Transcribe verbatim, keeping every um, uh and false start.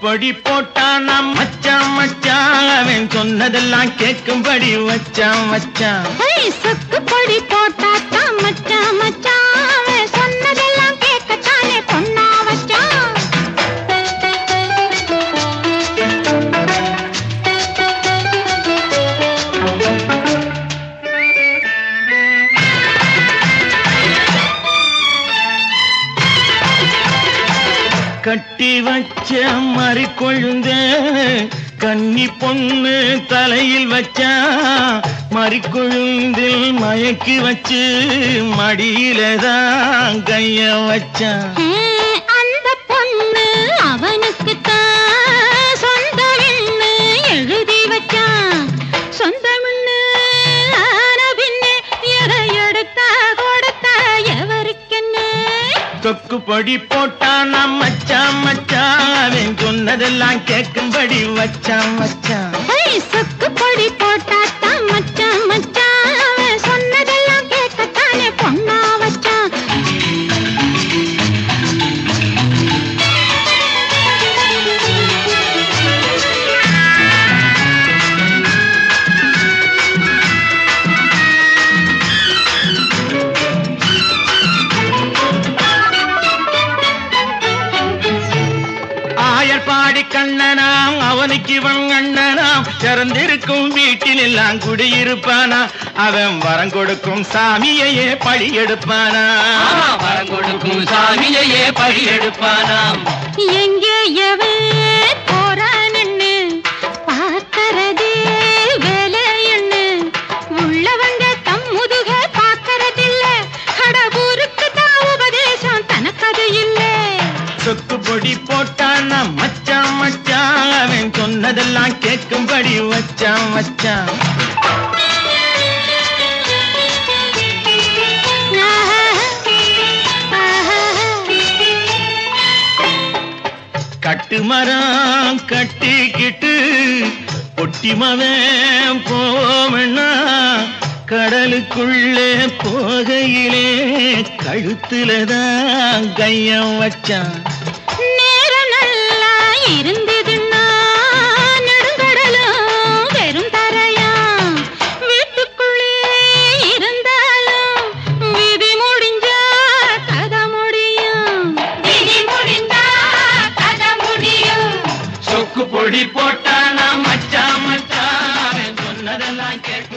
பொடி போட்டான் நான் மச்சான் மச்சான் அவன் சொன்னதெல்லாம் கேட்கும்படி வச்சான் வச்சான் சொக்கு பொடி போட்டாத்தான் மச்சான் மச்சான் அவன் சொன்னதெல்லாம் கேட்கத்தானே பொண்ணா வச்சான். கட்டி வச்ச மறி கொழுந்த கன்னி பொண்ணு தலையில் வச்சா மறி கொழுந்தில் மயக்கி வச்சு மடியிலதான் கைய வச்சான். அந்த பொண்ணு அவனுக்கு தான் சொந்தம்னு எழுதி வச்சான். சொந்தம்னு ஆன பின்னே எதை எடுத்த கொடுத்த எவருக்கென்ன சொக்கு பொடி போட்டான் நான் மச்சான் மச்சான் அவன் சொன்னதெல்லாம் கேட்கும்படி வச்சான் வச்சான். சொக்கு பொடி போட்டாத்தான் மச்சான் மச்சான் அவன் சொன்னதெல்லாம் கேட்கத்தானே பொண்ணா வச்சான். பாடி கண்ணனாம் அவனுக்கு இவன் அண்ணனாம் திறந்திருக்கும் வீட்டில் எல்லாம் குடியிருப்பானா அவன் வரம் கொடுக்கும் சாமியையே பழி எடுப்பானா வரம் கொடுக்கும் சாமியையே பழி எடுப்பானாம். எங்கே எவன் போறான்னு பார்க்கறதே வேலைன்னு உள்ளவங்க தம் முதுக பார்க்கறதில்ல கடவுருக்கு தான் உபதேசம் தனக்கது இல்லை. சொக்கு பொடி போட்டான் மச்சான் மச்சான் அவன் சொன்னதெல்லாம் கேட்கும்படி வச்சான் வச்சான். கட்டு மரம் கட்டிக்கிட்டு ஒட்டிமவன் போவனா கடலுக்குள்ளே போகையிலே கழுத்துலதான் கையம் வச்சான். நேரம் நல்லா இருந்ததுன்னா நெடுங்கடலும் வெறும் தரையா வீட்டுக்குள்ளே இருந்தாலும் விதி முடிஞ்சா கதை முடியும் விதி முடிந்தா கதை முடியும். சொக்கு பொடி போட்டானா மச்சான் மச்சான் சொன்னதெல்லாம் கேட்க